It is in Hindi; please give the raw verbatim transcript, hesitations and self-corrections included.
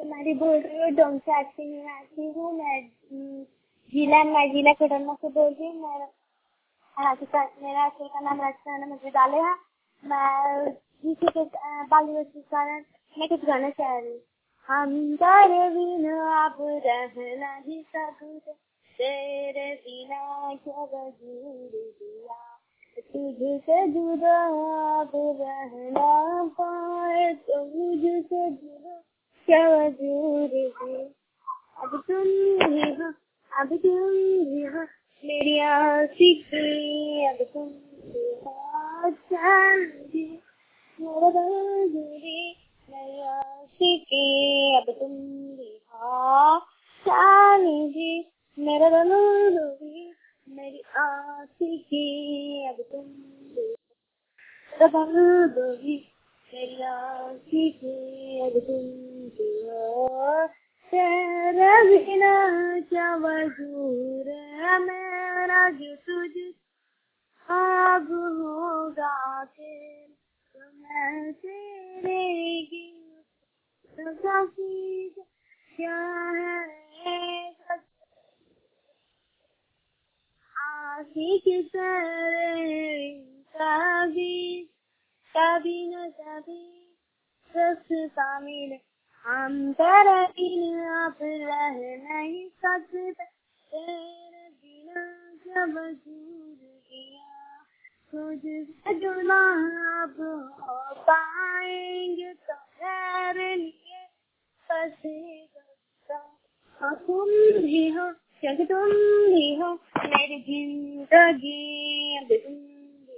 तुम्हारी बोल रही हूँ डोम से अच्छी निवासी हूँ। मैं जिला मैं जिला कोडरमा से बोल रही हूँ। मेरा मेरा स्कूल का नाम राजस्थान विद्यालय है। मैं जिसे के बाल दिवस के कारण मैं कुछ गाना चाह रही हूँ। हम तेरे बिना अब रह नहीं सकते, तेरे बिना क्या वजूद दिया, तुझसे जुदा अब रहना पाए तो मुझसे जुदा क्या वजूद दिया। अब तुम ही हो, अब तुम ही हो मेरी आशिकी, अब तुम ही हो चांदी मेरा बंधुरी मेरी आशिकी, अब तुम ही हो चांदी मेरा बंधुरी मेरी आशिकी, अब तुम ही मेरा बंधुरी मेरी आशिकी, अब तुम ही हो। तेरे बिना क्या वजूद है मेरा जो तुझ अब होगा फिर, तो मैं तेरे की क्या है आशिक तेरे कभी कभी न कभी रास्ता मिले, हम तेरे बिना अब रह नहीं सकते, तेरे बिना जब वजूद दिया, तुझसे जुदा अब हो पाएंगे तो तेरे लिए बसेगा। हाँ तुम ही हो, क्योंकि तुम ही हो मेरी जिंदगी, अब तुम